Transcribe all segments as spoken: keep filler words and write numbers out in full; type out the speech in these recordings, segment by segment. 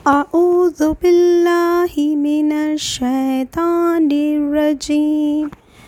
अऊज़ु बिल्लाहि मिनश शैतानिर रजीम।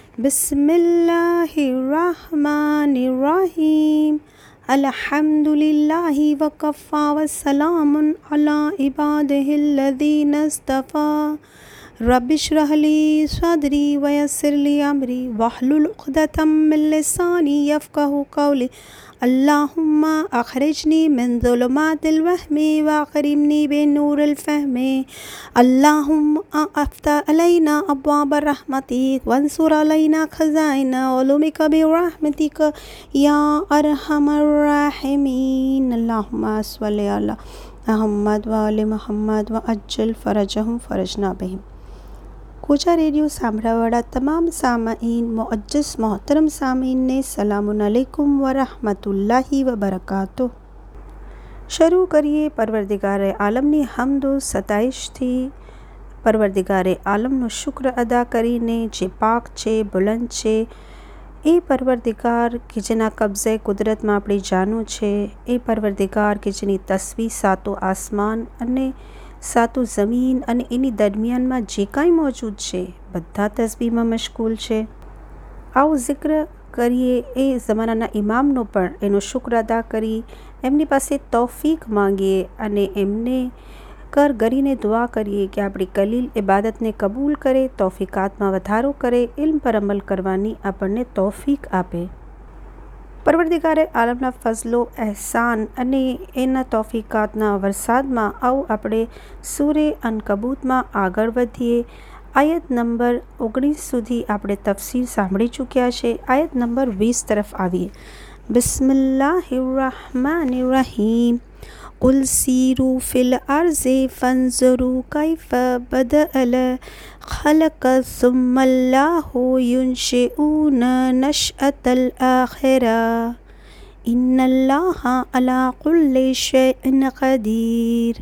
बिस्मिल्लाहिर रहमानिर रहीम। अल्हम्दुलिल्लाहि वकफ़ा वस्सलामुन अला इबादिहिल्लज़ीना इस्तफ़ा। रब्बिश्रह ली सदरी वयस्सिर ली अमरी वहलुल उक़दतम मिन लिसानी यफ़क़हू क़ौली। अल्लाहुम्मा अख़रिजनी मिन ज़ुलुमातिल वहमी व अक़रिमनी बिनूरिल फ़हमी। अल्लाहुम्मा अफ़्तह अलैना अब्वाब रहमतिक वंसुर अलैना ख़ज़ाइना उलूमिक बिरहमतिक या अरहमर राहिमीन। अल्लाहुम्मा सल्लि अला मुहम्मद व आलि मुहम्मद व अज्जिल फ़रजहुम फ़रजना बिहिम। कोजा रेडियो સાંભળવાવાળા તમામ સામાઈન મુઅજ્જસ મોહતરમ સામીનને સલામુન અલૈકુમ વ રહમતુલ્લાહિ વ બરકાતુહ। શરૂ કરીએ પરવરદિગારે આલમની હમ્દ સતાઈશથી, પરવરદિગારે આલમનો શુક્ર અદા કરીને જે પાક છે, બુલંદ છે, એ પરવરદિગાર કે જેના કબજે કુદરતમાં આપણી જાનો છે, એ પરવરદિગાર કે જેની તસ્બીહ સાતો આસમાન અને સાતો જમીન અને એની દરમિયાનમાં જે કાંઈ મોજૂદ છે બધા તસ્બીહમાં મશગુલ છે। આવો જિક્ર કરીએ એ ઝમાનાના ઇમામનો પણ એનો શુક્ર અદા કરી એમની પાસે તૌફીક માંગીએ અને એમને કર ગરીને દુઆ કરીએ કે આપણી કલીલ ઇબાદતને કબૂલ કરે, તૌફીકાતમાં વધારો કરે, ઇલ્મ પર અમલ કરવાની આપણને તૌફીક આપે। પરવરદિગારે આલમના ફઝલો એહસાન અને એના તૌફીકાતના વરસાદમાં આવો આપણે સૂરે અનકબૂતમાં આગળ વધીએ। આયત નંબર ઓગણીસ સુધી આપણે તફસીર સાંભળી ચૂક્યા છે। આયત નંબર વીસ તરફ આવીએ। બિસ્મિલ્લાહિર રહમાનિર રહીમ। कुल सीरू फ़िल अर्ज़ि फ़ंज़ुरू कैफ़ बदअल ख़ल्क़ सुम्मल्लाहु युनशिउन नशअतल आख़िरा इन्नल्लाहा अला कुल्लि शैइन क़दीर।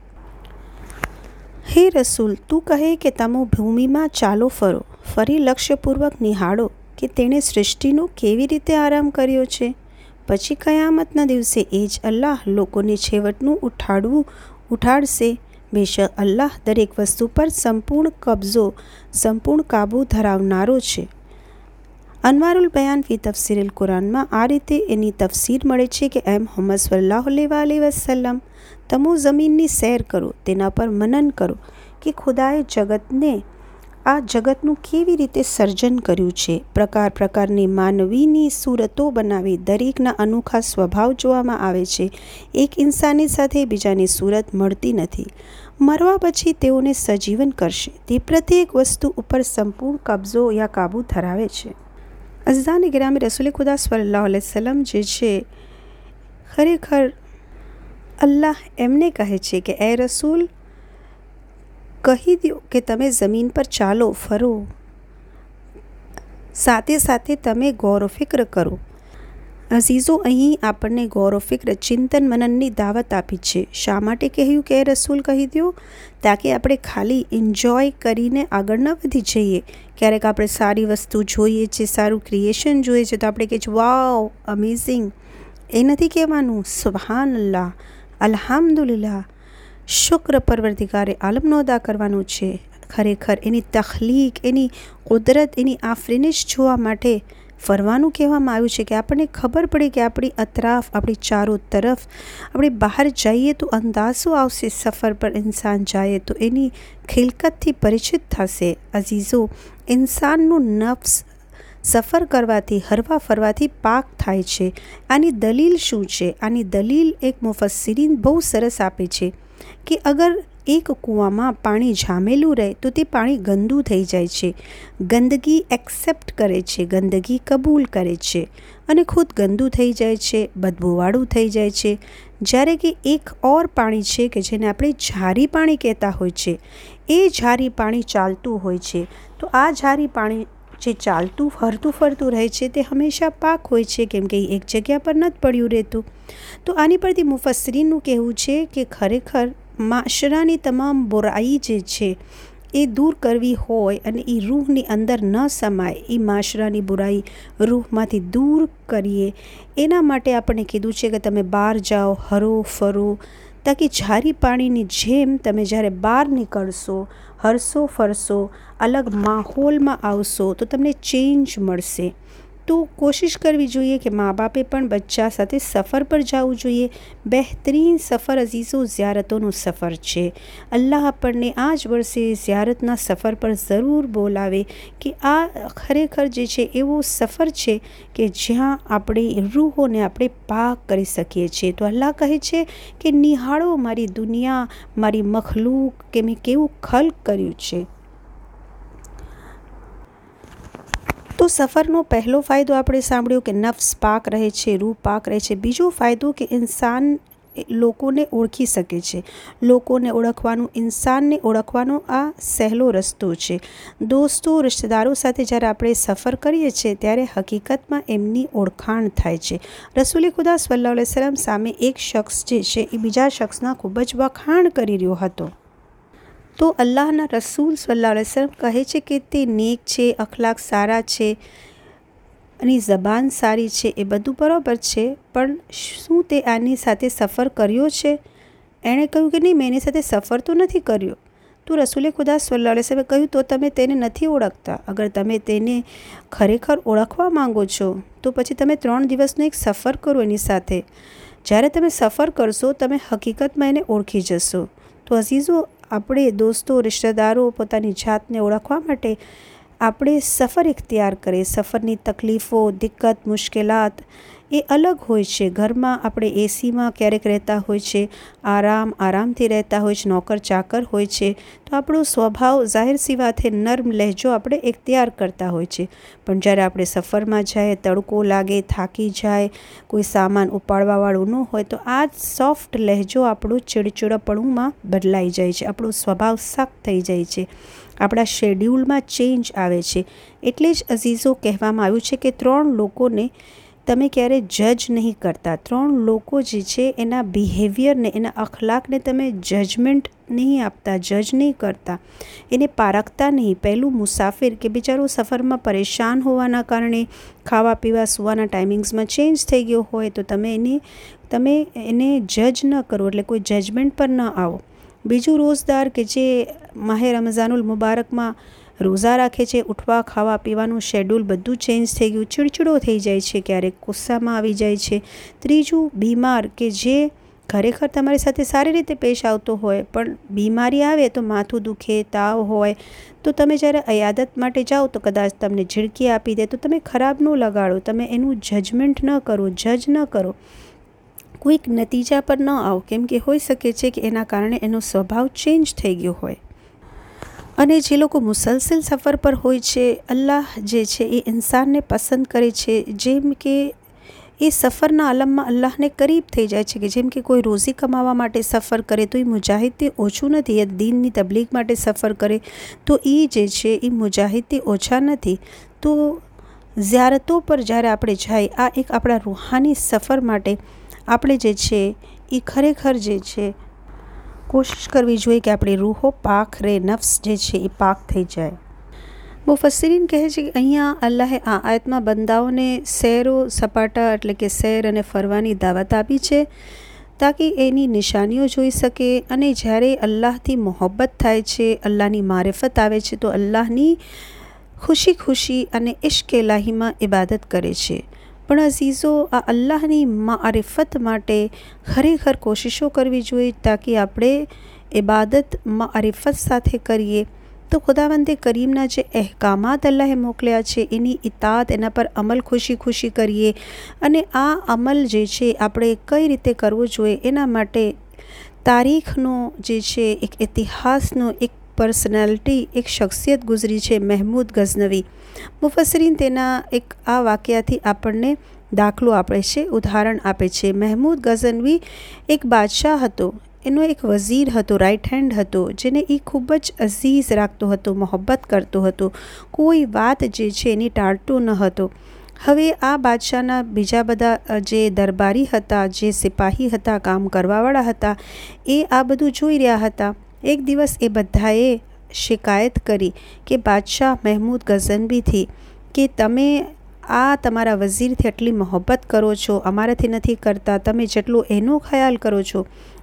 હે રસૂલ, તું કહે કે તમે ભૂમિમાં ચાલો ફરો, ફરી લક્ષ્યપૂર્વક નિહાળો કે તેણે સૃષ્ટિનો કેવી રીતે આરામ કર્યો છે। પછી કયામતના દિવસે એ જ અલ્લાહ લોકોને છેવટનું ઉઠાડવું ઉઠાડશે। બેશક અલ્લાહ દરેક વસ્તુ પર સંપૂર્ણ કબજો, સંપૂર્ણ કાબૂ ધરાવનારો છે। અનવારુલ બયાન ફી તફસીરિલ કુરાનમાં આ રીતે એની તફસીર મળે છે કે એ મુહમ્મદ સલ્લલ્લાહુ અલૈહિ વસલ્લમ, તમે જમીનની સૈર કરો, તેના પર મનન કરો કે ખુદાએ જગતને આ જગતનું કેવી રીતે સર્જન કર્યું છે। પ્રકાર પ્રકારની માનવીની સૂરતો બનાવી દરેકના અનોખા સ્વભાવ જોવામાં આવે છે। એક ઇન્સાનની સાથે બીજાની સૂરત મળતી નથી। મરવા પછી તેઓને સજીવન કરશે। તે પ્રત્યેક વસ્તુ ઉપર સંપૂર્ણ કબજો યા કાબૂ ધરાવે છે। અઝીઝાન ગિરામી, રસૂલ ખુદા સલ્લલ્લાહુ અલૈહિ વસલ્લમ જે છે, ખરેખર અલ્લાહ એમને કહે છે કે એ રસૂલ, કહી દો કે તમે જમીન પર ચાલો ફરો, સાથે સાથે તમે ગૌર ફિક્ર કરો। અઝીઝો, અહીં આપણને ગૌર ફિક્ર, ચિંતન મનનની દાવત આપી છે। શા માટે કહ્યું કે એ રસૂલ કહી દો? તાકે આપણે ખાલી એન્જોય કરીને આગળ ન વધી જઈએ। ક્યારેક આપણે સારી વસ્તુ જોઈએ છે, સારું ક્રિએશન જોઈએ છે તો આપણે કહીએ વાવ અમેઝિંગ, એ નથી કહેવાનું। સુબહાનલ્લાહ, અલ્હમ્દુલિલ્લાહ, શુક્ર પરવરદિગારે આલમનો અદા કરવાનો છે। ખરેખર એની તખલીક, એની કુદરત, એની આફરીનિશ જોવા માટે ફરવાનું કહેવામાં આવ્યું છે કે આપણને ખબર પડે કે આપણી અતરાફ, આપણી ચારો તરફ આપણે બહાર જઈએ તો અંદાજો આવશે। સફર પર ઇન્સાન જાય તો એની ખિલકતથી પરિચિત થશે। અઝીઝો, ઇન્સાનનું નફ્સ સફર કરવાથી, હરવા ફરવાથી પાક થાય છે। આની દલીલ શું છે? આની દલીલ એક મુફસ્સિરીન બહુ સરસ આપે છે કે અગર એક કૂવામાં પાણી જામેલું રહે તો તે પાણી ગંદુ થઈ જાય છે। ગંદગી એક્સેપ્ટ કરે છે, ગંદગી કબૂલ કરે છે અને ખુદ ગંદુ થઈ જાય છે, બદબૂવાળું થઈ જાય છે। જ્યારે કે એક ઓર પાણી છે કે જેને આપણે જારી પાણી કહેતા હોય છે, એ જારી પાણી ચાલતું હોય છે। તો આ જારી પાણી જે ચાલતું ફરતું ફરતું રહે છે તે હંમેશા પાક હોય છે, કેમ કે એક જગ્યા પર નથી પડ્યું રહેતું। તો આની પરથી મુફસ્સરીનનું કહેવું છે કે ખરેખર માશરાની તમામ બુરાઈ જે છે એ દૂર કરવી હોય અને એ રૂહની અંદર ન સમાય, એ માશરાની બુરાઈ રૂહમાંથી દૂર કરીએ, એના માટે આપણને કીધું છે કે તમે બહાર જાઓ, હરો ફરો, તાકી જારી પાણીની જેમ તમે જ્યારે બહાર નીકળશો, હરશો ફરશો, અલગ માહોલમાં આવશો તો તમને ચેન્જ મળશે. તો કોશિશ કરવી જોઈએ કે મા બાપે પણ બચ્ચા સાથે સફર પર જવું જોઈએ. બહેતરીન સફર અઝીઝો ઝિયારતોનો સફર છે. અલ્લાહ આપણને આ જ વર્ષે ઝિયારતના સફર પર જરૂર બોલાવે કે આ ખરેખર જે છે એવો સફર છે કે જ્યાં આપણે રૂહોને આપણે પાક કરી શકીએ છીએ. તો અલ્લાહ કહે છે કે નિહાળો મારી દુનિયા, મારી મખલૂક કે મેં કેવું ખલ્ક કર્યું છે. તો સફરનો પહેલો ફાયદો આપણે સાંભળ્યો કે નફ્સ પાક રહે છે, રૂહ પાક રહે છે. બીજો ફાયદો કે ઇન્સાન લોકોને ઓળખી શકે છે. લોકોને ઓળખવાનું, ઇન્સાનને ઓળખવાનો આ સહેલો રસ્તો છે. દોસ્તો, રિશ્તેદારો સાથે જ્યારે આપણે સફર કરીએ છીએ ત્યારે હકીકતમાં એમની ઓળખાણ થાય છે. રસૂલ ખુદા સલ્લલ્લાહુ અલૈહિ વસલ્લમ સામે એક શખ્સ જે છે એ બીજા શખ્સના ખૂબ જ વખાણ કરી રહ્યો હતો. તો અલ્લાહના રસૂલ સલ્લલ્લાહુ અલૈહિ વસલ્લમ કહે છે કે તે નેક છે, અખલાક સારા છે, એની ઝબાન સારી છે, એ બધું બરાબર છે, પણ શું તે આની સાથે સફર કર્યો છે? એણે કહ્યું કે નહીં, મેં એની સાથે સફર તો નથી કર્યો. તો રસૂલે ખુદા સલ્લલ્લાહુ અલૈહિ વસલ્લમે કહ્યું તો તમે તેને નથી ઓળખતા. અગર તમે તેને ખરેખર ઓળખવા માંગો છો તો પછી તમે ત્રણ દિવસનો એક સફર કરો એની સાથે. જ્યારે તમે સફર કરશો તમે હકીકતમાં એને ઓળખી જશો. તો અઝીઝો, આપણે દોસ્તો, રિશ્તેદારો પોતાની જાતને ઓળખવા માટે આપણે સફર ઇખ્તિયાર કરીએ. સફરની તકલીફો, દિક્કત, મુશ્કેલાત એ અલગ હોય છે. ઘરમાં આપણે એસીમાં ક્યારેક રહેતા હોય છે, આરામ આરામથી રહેતા હોય છે, નોકર ચાકર હોય છે, તો આપણો સ્વભાવ જાહેર સી વાત છે નર્મ લહેજો આપણે ઇખ્તિયાર કરતા હોય છે. પણ જ્યારે આપણે સફરમાં જાય, તડકો લાગે, થાકી જાય, કોઈ સામાન ઉપાડવાવાળું ન હોય તો આ જ સોફ્ટ લહેજો આપણું ચીડચીડપણુંમાં બદલાઈ જાય છે. આપણો સ્વભાવ સખ્ત થઈ જાય છે. આપણા શેડ્યુલમાં ચેન્જ આવે છે. એટલે જ અઝીઝો કહેવામાં આવ્યું છે કે ત્રણ લોકોને તમે ક્યારે જજ નહીં કરતા. ત્રણ લોકો જે છે એના બિહેવિયરને, એના અખલાકને તમે જજમેન્ટ નહીં આપતા, જજ નહીં કરતા, એને પારખતા નહીં. પહેલું મુસાફિર કે બિચારો સફરમાં પરેશાન હોવાના કારણે ખાવા પીવા સુવાના ટાઈમિંગ્સમાં ચેન્જ થઈ ગયો હોય તો તમે એને તમે એને જજ ન કરો, એટલે કોઈ જજમેન્ટ પર ન આવો. બીજું રોઝદાર કે જે માહે રમઝાનુલ મુબારકમાં રોઝા રાખે છે, ઉઠવા ખાવા પીવાનું શેડ્યુલ બધું ચેન્જ થઈ ગયું, ચીડચીડો થઈ જાય છે, ક્યારેક ગુસ્સામાં આવી જાય છે. ત્રીજું બીમાર કે જે ખરેખર તમારી સાથે સારી રીતે પેશ આવતો હોય પણ બીમારી આવે તો માથું દુખે, તાવ હોય તો તમે જ્યારે અયાદત માટે જાઓ તો કદાચ તમને ઝીડકી આપી દે તો તમે ખરાબ ન લગાડો, તમે એનું જજમેન્ટ ન કરો, જજ ન કરો, કોઈક નતીજા પર ન આવો, કેમ કે હોઈ શકે છે કે એના કારણે એનો સ્વભાવ ચેન્જ થઈ ગયો હોય. અને જે લોકો મુસલસલ સફર પર હોય છે, અલ્લાહ જે છે એ ઇન્સાનને પસંદ કરે છે. જેમ કે એ સફરના આલમમાં અલ્લાહને કરીબ થઈ જાય છે. કે જેમ કે કોઈ રોઝી કમાવા માટે સફર કરે તો એ મુજાહિદથી ઓછું નથી. એ દીનની તબલીગ માટે સફર કરે તો એ જે છે એ મુજાહિદથી ઓછા નથી. તો ઝિયારતો પર જ્યારે આપણે જાય, આ એક આપણા રૂહાની સફર માટે આપણે જે છે એ ખરેખર જે છે કોશિશ કરવી જોઈએ કે આપણી રૂહો પાક રહે, નફ્સ જે છે એ પાક થઈ જાય. મુફસ્સિરીન કહે છે કે અહીંયા અલ્લાહે આ આયતમાં બંદાઓને સૈરો સપાટા એટલે કે સૈર અને ફરવાની દાવત આપી છે તાકી એની નિશાનીઓ જોઈ શકે. અને જ્યારે અલ્લાહથી મોહબ્બત થાય છે, અલ્લાહની મારિફત આવે છે તો અલ્લાહની ખુશી ખુશી અને ઇશ્ક ઇલાહીમાં ઇબાદત કરે છે. પણ અઝીઝો, આ અલ્લાહની મારિફત માટે ખરેખર કોશિશો કરવી જોઈએ તાકી આપણે ઇબાદત મારિફત સાથે કરીએ તો ખુદાવંદે કરીમના જે અહેકામાત અલ્લાહે મોકલ્યા છે એની ઇતાત, એના પર અમલ ખુશી ખુશી કરીએ. અને આ અમલ જે છે આપણે કઈ રીતે કરવો જોઈએ એના માટે તારીખનો જે છે એક ઇતિહાસનો એક પર્સનાલિટી, એક શખ્સિયત ગુજરી છે, મહેમૂદ ગઝનવી. મુફસ્સિરીન તેના એક આ વાક્યાથી આપણને દાખલો આપે છે, ઉદાહરણ આપે છે. મહેમૂદ ગઝનવી એક બાદશાહ હતો, એનો એક વઝીર હતો, રાઇટ હેન્ડ હતો, જેને એ ખૂબ જ અઝીઝ રાખતો હતો, મોહબ્બત કરતો હતો, કોઈ વાત જે છે એની ટાળતો ન હતો. હવે આ બાદશાહના બીજા બધા જે દરબારી હતા, જે સિપાહી હતા, કામ કરવાવાળા હતા, એ આ બધું જોઈ રહ્યા હતા. એક દિવસ એ બધાએ શિકાયત કરી કે બાદશાહ મહેમૂદ ગઝનવીથી કે તમે આ તમારા વઝીરથી આટલી મોહબ્બત કરો છો, અમારાથી નથી કરતા, તમે જેટલો એનો ખ્યાલ કરો છો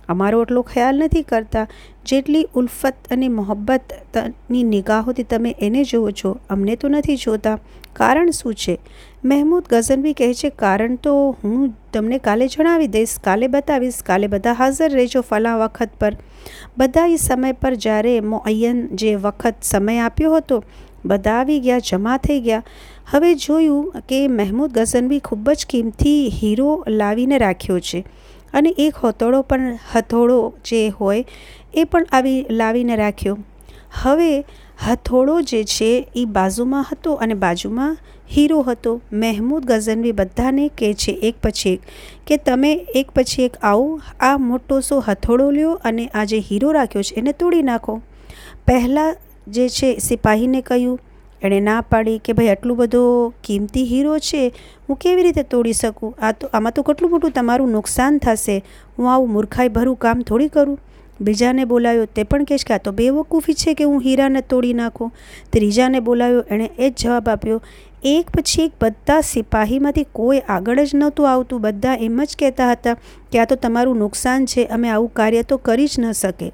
અમારો એટલો ખ્યાલ નથી કરતા જેટલી ઉલ્ફત અને મોહબ્બતની નિગાહોથી તમે એને જુઓ છો, અમને તો નથી જોતા. કારણ શું છે? મહેમૂદ ગઝનવી કહે છે, કારણ તો હું તમને કાલે જણાવી દઈશ, કાલે બતાવીશ. કાલે બધા હાજર રહેજો ફલા વખત પર. બધા એ સમય પર જ્યારે મુઅય્યન જે વખત સમય આપ્યો હતો, બધા આવી ગયા, જમા થઈ ગયા. હવે જોયું કે મહેમૂદ ગઝનવી ખૂબ જ કિંમતી હીરો લાવીને રાખ્યો છે અને એક હથોડો પણ હથોડો જે હોય એ પણ આવી લાવીને રાખ્યો. હવે હથોડો જે છે એ બાજુમાં હતો અને બાજુમાં હીરો હતો. મહેમૂદ ગઝનવી બધાને કહે છે એક પછી એક કે તમે એક પછી એક આવો, આ મોટો સો હથોડો લ્યો અને આ જે હીરો રાખ્યો છે એને તોડી નાખો. પહેલાં જે છે સિપાહીને કહ્યું, એણે ના પાડી કે ભાઈ આટલું બધો કિંમતી હીરો છે, હું કેવી રીતે તોડી શકું? આ તો આમાં તો કેટલું મોટું તમારું નુકસાન થશે, હું આવું મૂર્ખાઈ ભરું કામ થોડી કરું. બીજાને બોલાવ્યો, તે પણ કહેશ કે આ તો બેવકૂફી છે કે હું હીરાને તોડી નાખું. ત્રીજાને બોલાવ્યો, એણે એ જ જવાબ આપ્યો. એક પછી એક બધા સિપાહીમાંથી કોઈ આગળ જ નહોતું આવતું. બધા એમ જ કહેતા હતા કે આ તો તમારું નુકસાન છે, અમે આવું કાર્ય તો કરી જ ન શકે.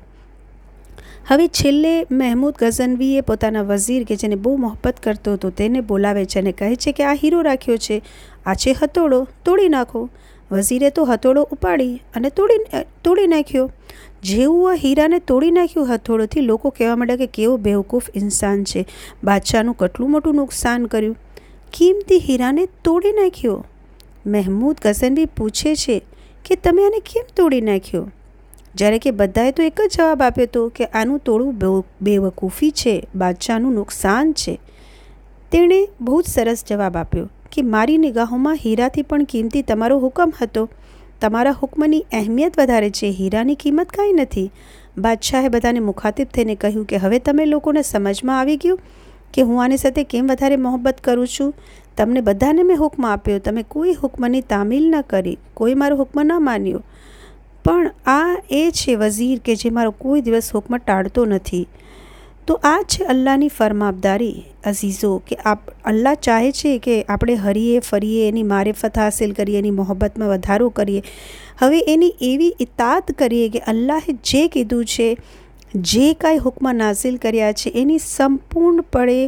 હવે છેલ્લે મહેમૂદ ગઝનવીએ પોતાના વઝીર કે જેને બહુ મોહબ્બત કરતો હતો તેને બોલાવે છે અને કહે છે કે આ હીરો રાખ્યો છે, આ છે હથોડો, તોડી નાખો. વઝીરે તો હથોડો ઉપાડી અને તોડી તોડી નાખ્યો. જેવું આ હીરાને તોડી નાખ્યું હથોડોથી, લોકો કહેવા માંડ્યા કે કેવો બેવકૂફ ઇન્સાન છે, બાદશાહનું કેટલું મોટું નુકસાન કર્યું, કિંમતી હીરાને તોડી નાખ્યો. મહેમૂદ ગઝનવી પૂછે છે કે તમે આને કેમ તોડી નાખ્યો? જ્યારે કે બધાએ તો એક જ જવાબ આપ્યો હતો કે આનું તોડવું બેવકૂફી છે, બાદશાહનું નુકસાન છે. તેણે બહુ જ સરસ જવાબ આપ્યો કે મારી નિગાહોમાં હીરાથી પણ કિંમતી તમારો હુકમ હતો. તમારા હુકમની અહેમિયત વધારે છે, હીરાની કિંમત કાંઈ નથી. બાદશાહે બધાને મુખાતિબ થઈને કહ્યું કે હવે તમે લોકોને સમજમાં આવી ગયું કે હું આની સાથે કેમ વધારે મોહબ્બત કરું છું. તમને બધાને મેં હુકમ આપ્યો, તમે કોઈ હુકમની તામીલ ન કરી, કોઈ મારો હુકમ ન માન્યો. પણ આ એ છે વઝીર કે જે મારો કોઈ દિવસ હુકમ ટાળતો નથી. તો આ છે અલ્લાહની ફરમાબદારી અઝીઝો, કે આપ અલ્લાહ ચાહે છે કે આપણે હરીએ ફરીએ, એની મારિફત હાસિલ કરીએ, એની મોહબ્બતમાં વધારો કરીએ. હવે એની એવી ઇતાત કરીએ કે અલ્લાહે જે કીધું છે, જે કાંઈ હુકમ નાઝિલ કર્યા છે એની સંપૂર્ણપણે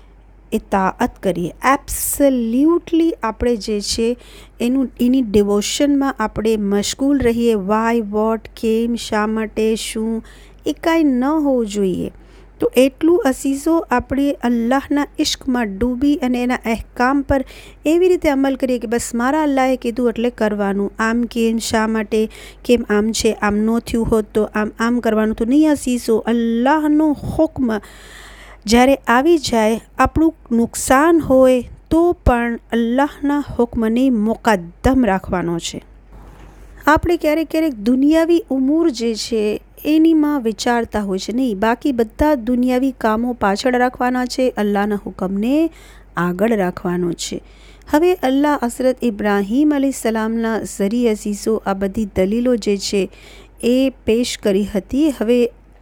ઇતાઅત કરીએ. એબ્સલ્યુટલી આપણે જે છે એનું એની ડિવોશનમાં આપણે મશગુલ રહીએ. વાય, વોટ, કેમ, શા માટે, શું, એ કાંઈ ન હોવું જોઈએ. તો એટલું અસીઝો આપણે અલ્લાહના ઇશ્કમાં ડૂબી અને એના અહેકામ પર એવી રીતે અમલ કરીએ કે બસ મારા અલ્લાહે કીધું એટલે કરવાનું. આમ કેમ, શા માટે, કેમ આમ છે, આમ ન થયું હોત તો આમ આમ કરવાનું તો નહીં. અસીઝો અલ્લાહનો હુકમ જ્યારે આવી જાય, આપણું નુકસાન હોય તો પણ અલ્લાહના હુકમને મુકદ્દમ રાખવાનો છે. આપણે ક્યારેક ક્યારેક દુનિયાવી ઉમૂર જે છે એનીમાં વિચારતા હોય છે, નહીં, બાકી બધા દુનિયાવી કામો પાછળ રાખવાના છે, અલ્લાહના હુકમને આગળ રાખવાનો છે. હવે અલ્લાહ હઝરત ઇબ્રાહીમ અલૈહિસ્સલામના ઝરીએ અઝીઝો આ બધી દલીલો જે છે એ પેશ કરી હતી. હવે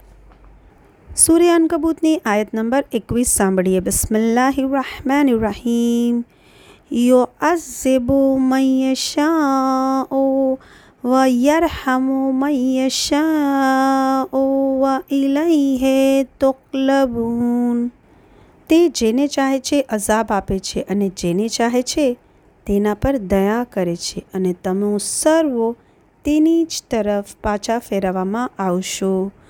સૂરે અનકબૂતની આયત નંબર એકવીસ સાંભળીએ. બિસ્મિલ્લાહિર રહમાનિર રહીમ. યુઅઝ્ઝિબુ મન યશાઉ વ યરહમુ મન યશાઉ વ ઇલૈહિ તુક્લબૂન. તે જેને ચાહે છે અઝાબ આપે છે અને જેને ચાહે છે તેના પર દયા કરે છે અને તમે સર્વો તેની જ તરફ પાછા ફેરવવામાં આવશો.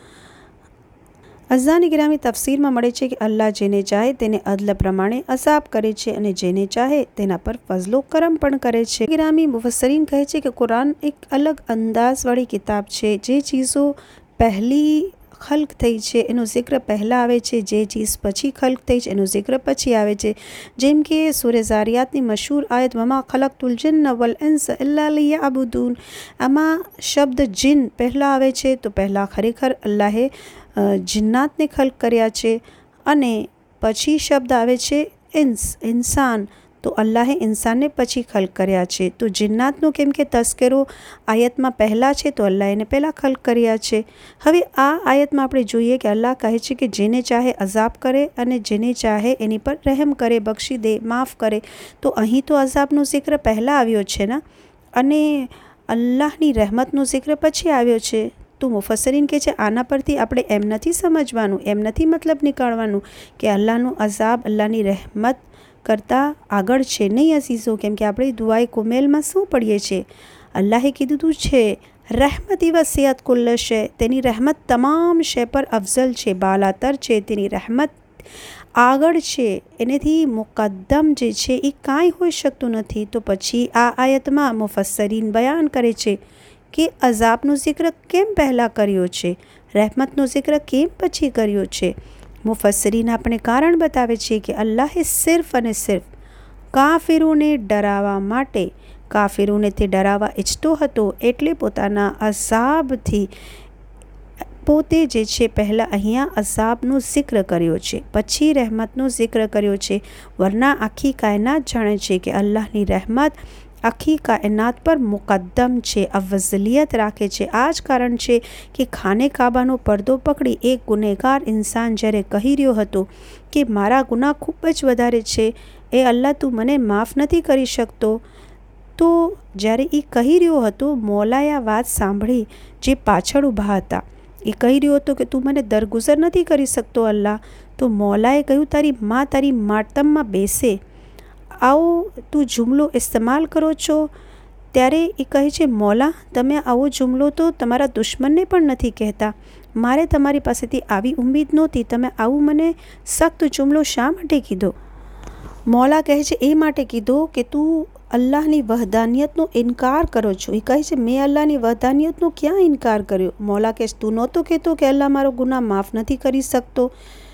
અઝાની ગિરામી તફસીરમાં મળે છે કે અલ્લાહ જેને ચાહે તેને અદલ પ્રમાણે અઝાબ કરે છે અને જેને ચાહે તેના પર ફઝલો કરમ પણ કરે છે. ગિરામી મુફસ્સરીન કહે છે કે કુરાન એક અલગ અંદાજવાળી કિતાબ છે. જે ચીજો પહેલી ખલ્ક થઈ છે એનો જિક્ર પહેલાં આવે છે, જે ચીજ પછી ખલ્ક થઈ છે એનો જિક્ર પછી આવે છે. જેમ કે સૂરે ઝારિયાતની મશહૂર આયત વમા ખલકતુલ જિન્ન વલ ઇન્સ ઇલ્લા લિયઅબુદૂન, આમાં શબ્દ જિન પહેલાં આવે છે તો પહેલાં ખરેખર અલ્લાહે જિન્નાતને ખલ્ક કર્યા છે અને પછી શબ્દ આવે છે ઇન્સ, ઇન્સાન, તો અલ્લાહે ઇન્સાનને પછી ખલ્ક કર્યા છે. તો જિન્નાતનો કેમ કે તસ્કરો આયતમાં પહેલાં છે તો અલ્લાહ એને પહેલાં ખલ્ક કર્યા છે. હવે આ આયતમાં આપણે જોઈએ કે અલ્લાહ કહે છે કે જેને ચાહે અઝાબ કરે અને જેને ચાહે એની પર રહેમ કરે, બક્ષી દે, માફ કરે. તો અહીં તો અઝાબનો જિક્ર પહેલાં આવ્યો છે ને, અને અલ્લાહની રહેમતનો જિક્ર પછી આવ્યો છે. તો મુફસ્સરીન કહે છે આના પરથી આપણે એમ નથી સમજવાનું, એમ નથી મતલબ નીકાળવાનું કે અલ્લાહનું અઝાબ અલ્લાહની રહેમત કરતાં આગળ છે. નહીં અઝીઝો, કેમ કે આપણે દુઆએ કુમેલમાં શું પડીએ છીએ? અલ્લાહે કીધું છે રહેમતી વસિયત કુલ્લ છે, તેની રહેમત તમામ શય પર અફઝલ છે, બાલાતર છે, તેની રહેમત આગળ છે, એનેથી મુકદ્દમ જે છે એ કાંઈ હોઈ શકતું નથી. તો પછી આ આયતમાં મુફસ્સરીન બયાન કરે છે કે અઝાબનો જિક્ર કેમ પહેલાં કર્યો છે, રહેમતનો જિક્ર કેમ પછી કર્યો છે. મુફસ્સરીન આપણે કારણ બતાવે છે કે અલ્લાહે સિર્ફ અને સિર્ફ કાફિરોને ડરાવવા માટે, કાફિરોને તે ડરાવવા ઈચ્છતો હતો એટલે પોતાના અઝાબથી પોતે જે છે પહેલાં અહીંયા અઝાબનો જિક્ર કર્યો છે, પછી રહેમતનો જિક્ર કર્યો છે. વરના આખી કાયનાત જાણે છે કે અલ્લાહની રહેમત આખી કાયનાત પર મુકદ્દમ છે, અફઝલિયત રાખે છે. આ જ કારણ છે કે ખાને કાબાનો પડદો પકડી એક ગુનેગાર ઇન્સાન જ્યારે કહી રહ્યો હતો કે મારા ગુનાહ ખૂબ જ વધારે છે, એ અલ્લાહ તું મને માફ નથી કરી શકતો, તો જ્યારે એ કહી રહ્યો હતો મોલાએ આ વાત સાંભળી જે પાછળ ઊભા હતા. એ કહી રહ્યો હતો કે તું મને દરગુઝર નથી કરી શકતો અલ્લાહ. તો મોલાએ કહ્યું તારી માં તારી માતમમાં બેસે, આવો તું જુમલો ઇસ્તેમાલ કરો છો. ત્યારે એ કહે છે મોલા તમે આવો જુમલો તો તમારા દુશ્મનને પણ નથી કહેતા, મારે તમારી પાસેથી આવી ઉમ્મીદ નહોતી, તમે આવું મને સખ્ત જુમલો શા માટે કીધો? મોલા કહે છે એ માટે કીધો કે તું અલ્લાહની વહદાનિયતનો ઇનકાર કરો છો. એ કહે છે મેં અલ્લાહની વહદાનિયતનો ક્યાં ઇનકાર કર્યો? મોલા કહે તું નહોતો કહેતો કે અલ્લાહ મારો ગુનાહ માફ નથી કરી શકતો,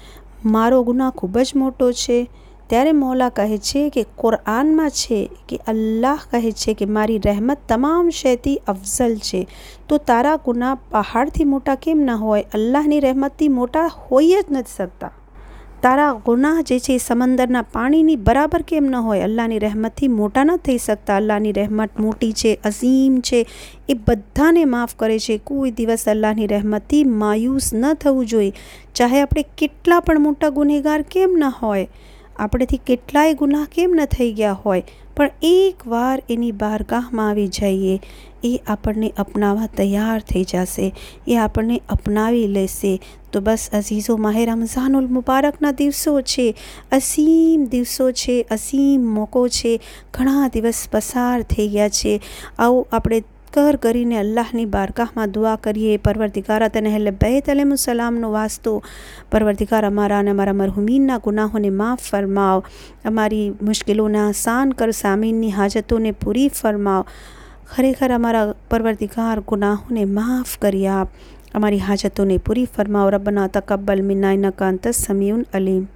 મારો ગુનાહ ખૂબ જ મોટો છે. ત્યારે મોલા કહે છે કે કુરઆનમાં છે કે અલ્લાહ કહે છે કે મારી રહેમત તમામ શયથી અફઝલ છે, તો તારા ગુનાહ પહાડથી મોટા કેમ ન હોય? અલ્લાહની રહેમતથી મોટા હોઈ જ નથી શકતા. તારા ગુનાહ જે છે સમંદરના પાણીની બરાબર કેમ ન હોય? અલ્લાહની રહેમતથી મોટા ન થઈ શકતા. અલ્લાહની રહેમત મોટી છે, અઝીમ છે, એ બધાને માફ કરે છે. કોઈ દિવસ અલ્લાહની રહેમતથી માયુસ ન થવું જોઈએ, ચાહે આપણે કેટલા પણ મોટા ગુનેગાર કેમ ન હોય, આપણેથી કેટલાય ગુનાહ કેમ ન થઈ ગયા હોય, પણ એકવાર એની બારગાહમાં આવી જઈએ એ આપણને અપનાવવા તૈયાર થઈ જશે, એ આપણને અપનાવી લેશે. તો બસ અઝીઝો, માહે રમઝાનુલ મુબારકના દિવસો છે, અસીમ દિવસો છે, અસીમ મોકો છે, ઘણા દિવસ પસાર થઈ ગયા છે. આવો આપણે કર કરીને અલ્લાહની બારગાહમાં દુઆ કરીએ. પરવરદિગાર તને અહેલ બેત અલૈહિસ્સલામનો વાસ્તો, પરવરદિગાર અમારા અને અમારા મરહુમીનના ગુનાહોને માફ ફરમાવ, અમારી મુશ્કેલોને આસાન કર, સામીનની હાજતોને પૂરી ફરમાવ. ખરેખર અમારા પરવરદિગાર ગુનાહોને માફ કરી આપ, અમારી હાજતોને પૂરી ફરમાવ. રબ્બના તકબ્બલ મિન્ના ઇન્નકા અંતસ સમીઉલ અલીમ.